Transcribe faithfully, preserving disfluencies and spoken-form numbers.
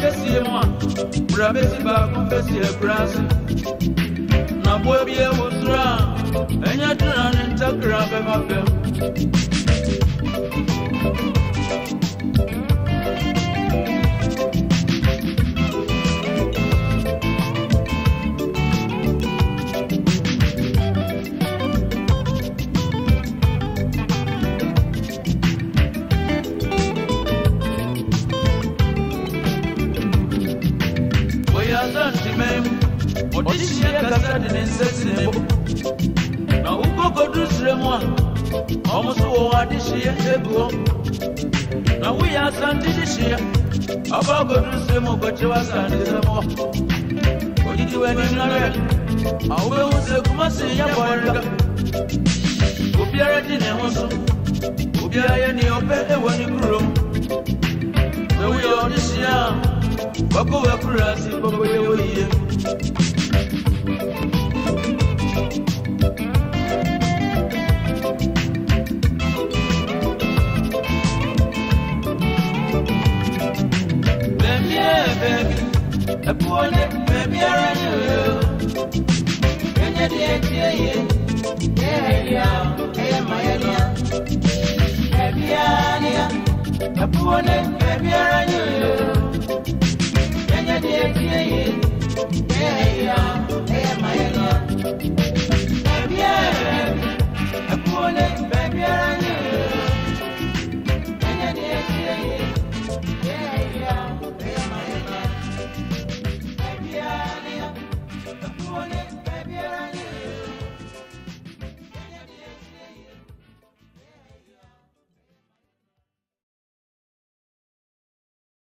kesi mo brabesi ba confessi e brasi na boy bi e wosra enya tuna ntakra be mabem Odishia kasadi nensesimo na ukoko dusremwa omuso wadishia ego na wiya sandishia abago dusremo kwache wasandisemo odidi weni nare awe use kumasi ya bwariga ubiara jine hoso ubiara ya ni ope ewa ni kuro na wiya odishia wako wakurasi bako yewo iye a poor baby, I knew. Can you hear you? Yeah, yeah, my area. A poor baby, I